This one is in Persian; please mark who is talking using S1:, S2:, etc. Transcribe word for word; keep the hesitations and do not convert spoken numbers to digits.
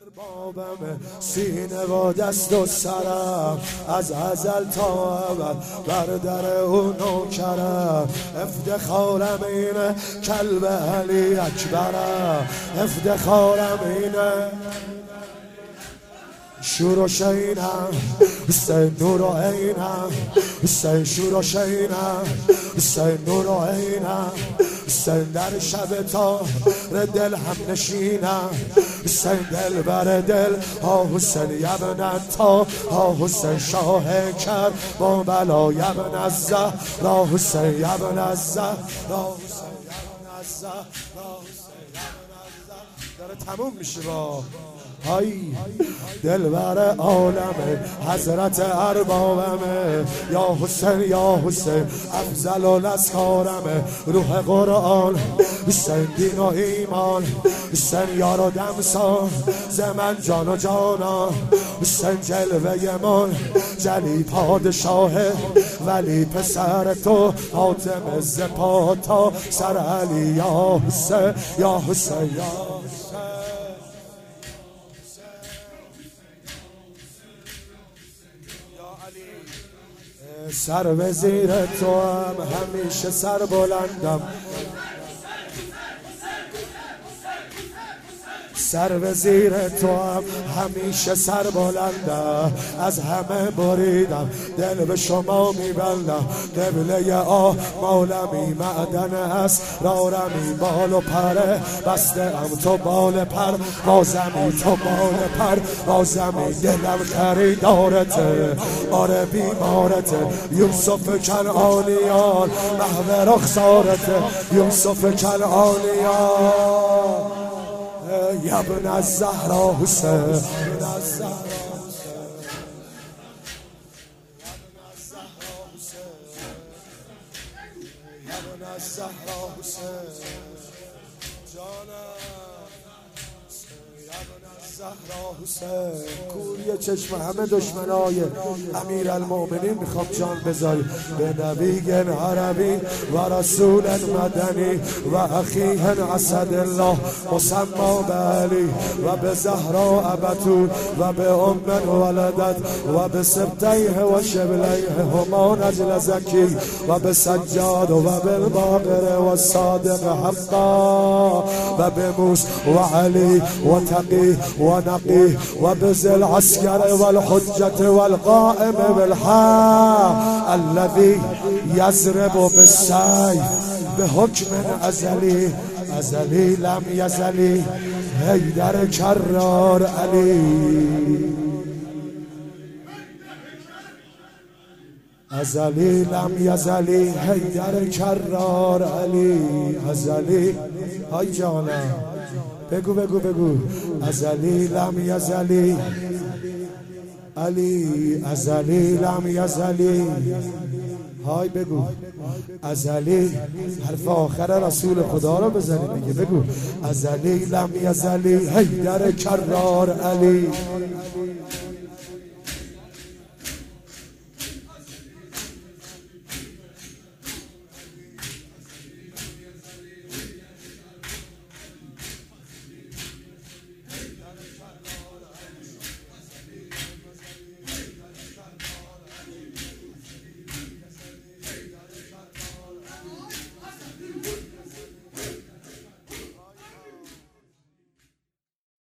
S1: اربابم سینه و دست و سرم، از ازل تا ابد بر در او نوکرم. افتخارم اینه کلب علی اکبرم، افتخارم اینه شور و شینم، حسین نور و عینم، حسین شور و شینم، حسین نور و عینم، حسین در شب تا دل هم نشینم، حسین دل بر دل ها، حسین یبن تا ها، حسین شاه کر با بلا یبن از زهرا، حسین یبن از زهرا، حسین یبن از زهرا، حسین یبن از زهرا. داره تموم میشه با های دلبر عالمه، حضرت اربابمه، یا حسین یا حسین افضل الاسکارمه، روح قرآن حسین دین و ایمان، حسین یار و دمسان زمن جان و جانان، حسین جلوه من جلی پادشاه ولی پسر تو حاتم زپا تا سر علی، یا حسین یا حسین یا حسین. سر وزیر تو هم همیشه سر بلندم، سر وزیر تو هم همیشه سر بلندم، از همه بریدم دل به شما میبندم، قبله آه مالمی معدن است رارمی، بال و پره بسته ام تو بال پر بازمی، تو بال پر بازمی، دلم خریدارته آره بیمارته، یوسف کنعانیان محو رخسارته، یوسف کنعانیان یبن از زهرا حسین، یبن از زهرا حسین، یبن از زهرا حسین جانم، یبن از زهرا حسین. کوری چشم همه دشمنای امیر المؤمنین میخوام جان بذاری به نبی عربی و رسول مدنی و اخیه اسد الله مسما به علی و به زهرا ابتول و به ام ولدت و به سبتیه و شبلیه هما نجل زکی و به سجاد و بالباقر و صادق حقا و به موس و علی و تقی و نقی و بزل عسكر والحجة والقائم بالحق الذي يضرب بالسيف بحكم ازلی، ازلی لم یزلی حیدر کرار علی، ازلی لم یزلی حیدر کرار علی، ازلی های جانم بگو بگو بگو، ازلی لم یزلی علی، ازلی لم یزلی های بگو، ازلی حرف آخر رسول خدا رو بزنی بگه، بگو ازلی لم یزلی حیدر کرار علی.